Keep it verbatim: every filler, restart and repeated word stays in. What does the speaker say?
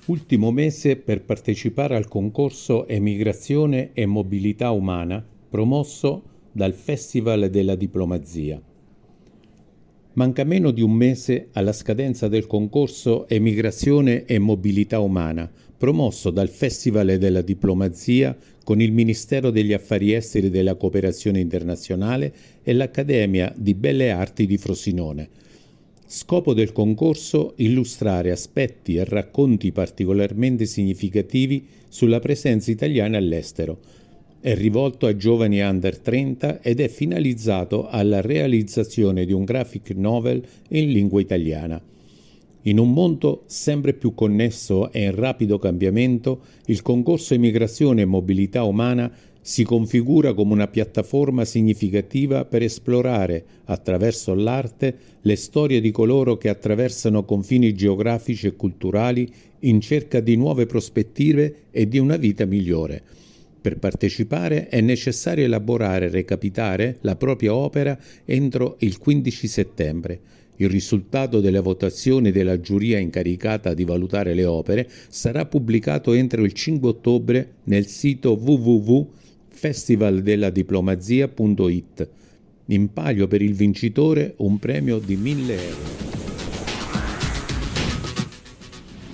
Ultimo mese per partecipare al concorso Emigrazione e Mobilità Umana promosso dal Festival della Diplomazia. Manca meno di un mese alla scadenza del concorso Emigrazione e Mobilità Umana, promosso dal Festival della Diplomazia con il Ministero degli Affari Esteri e della Cooperazione Internazionale e l'Accademia di Belle Arti di Frosinone. Scopo del concorso: illustrare aspetti e racconti particolarmente significativi sulla presenza italiana all'estero. È rivolto a giovani under trenta ed è finalizzato alla realizzazione di un graphic novel in lingua italiana. In un mondo sempre più connesso e in rapido cambiamento, il concorso Emigrazione e Mobilità Umana si configura come una piattaforma significativa per esplorare, attraverso l'arte, le storie di coloro che attraversano confini geografici e culturali in cerca di nuove prospettive e di una vita migliore. Per partecipare è necessario elaborare e recapitare la propria opera entro il quindici settembre. Il risultato delle votazioni della giuria incaricata di valutare le opere sarà pubblicato entro il cinque ottobre nel sito w w w punto festival della diplomazia punto it. In palio per il vincitore un premio di mille euro.